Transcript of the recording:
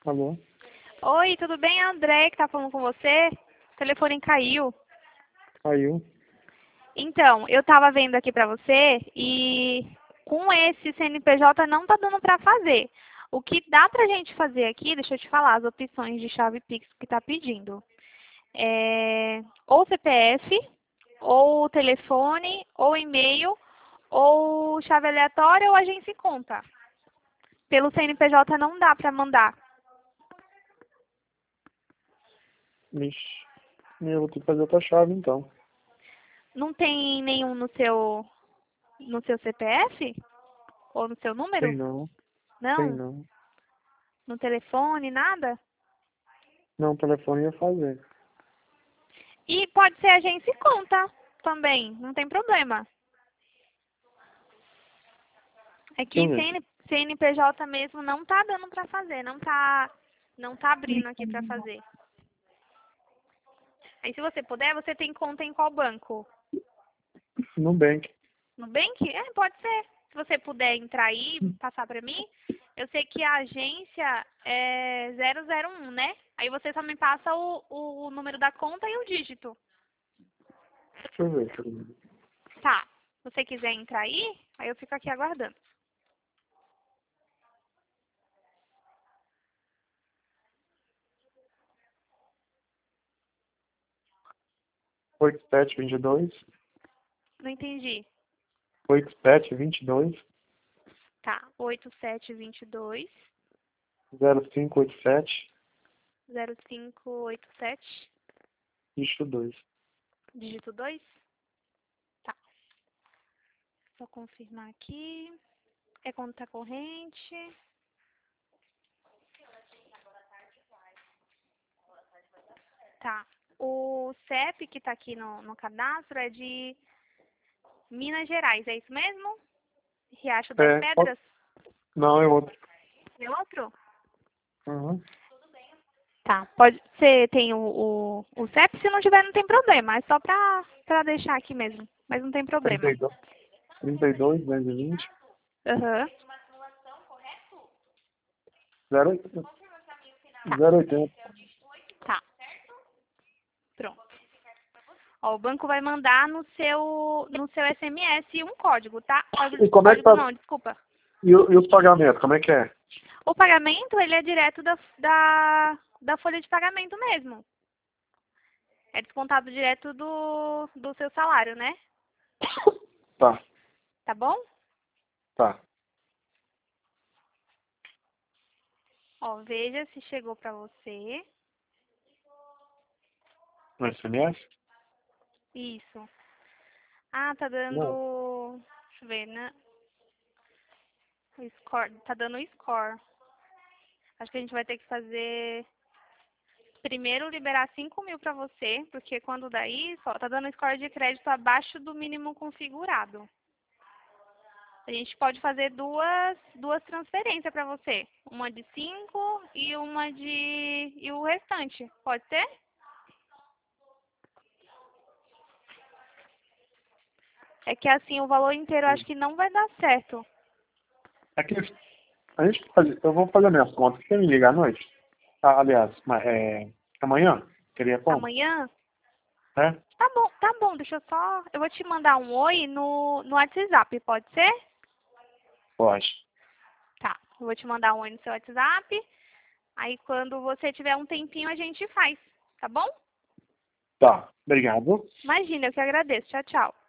Alô? Oi, tudo bem? É a André que tá falando com você. O telefone caiu. Caiu. Então, eu tava vendo aqui pra você e com esse CNPJ não tá dando pra fazer. O que dá pra gente fazer aqui, deixa eu te falar, as opções de chave Pix que tá pedindo. Ou CPF, ou telefone, ou e-mail, ou chave aleatória ou agência em conta. Pelo CNPJ não dá pra mandar. Vixe. Eu vou ter que fazer outra chave, então. Não tem nenhum no seu CPF? Ou no seu Tem número? não. Tem Não? não. No telefone, nada? Não, o telefone ia fazer. E pode ser agência e conta também, não tem problema. É Deixa eu que ver. CNPJ mesmo não tá dando pra fazer, não tá abrindo aqui pra fazer. Aí se você puder, você tem conta em qual banco? Nubank. Nubank? Pode ser. Se você puder entrar aí e passar pra mim, eu sei que a agência é 001, né? Aí você só me passa o número da conta e o dígito. Deixa eu ver. Deixa eu ver. Tá. Se você quiser entrar aí eu fico aqui aguardando. 8722. Não entendi. 8722. Tá. 8722 0587. 0587 Dígito 2. dígito 2. Tá. Vou confirmar aqui. É conta corrente. Tá. O CEP que tá aqui no cadastro é de Minas Gerais, é isso mesmo? Riacho das É. Pedras? Não, é outro. É outro? Uhum. Tá. Você tem o CEP, se não tiver não tem problema. É só pra deixar aqui mesmo. Mas não tem problema. 32. 32, 220. Aham. 080. Tá. 080. Tá. Pronto. Ó, o banco vai mandar no seu SMS um código, tá? E como é que Código tá? não, desculpa. E o pagamento, como é que é? O pagamento, ele é direto da folha de pagamento mesmo. É descontado direto do seu salário, né? Tá, Tá bom? tá. Ó, veja se chegou pra você. No SMS? Isso. Ah, tá Não. dando... Deixa eu ver, né? O score. Tá dando o score. Acho que a gente vai ter que fazer... Primeiro liberar 5.000 pra você, porque quando dá isso, ó, tá dando score de crédito abaixo do mínimo configurado. A gente pode fazer duas transferências pra você. Uma de 5 e uma de... e o restante. Pode ser? É que assim, o valor inteiro eu acho que não vai dar certo. Aqui, a gente pode, eu vou fazer minhas contas. Quer me ligar à noite? Ah, aliás, amanhã? Queria como? Amanhã? É? Tá bom, deixa eu só... Eu vou te mandar um oi no WhatsApp, pode ser? Pode. Tá, eu vou te mandar um oi no seu WhatsApp. Aí quando você tiver um tempinho a gente faz, tá bom? Tá. Obrigado. Imagina, eu que agradeço. Tchau, tchau.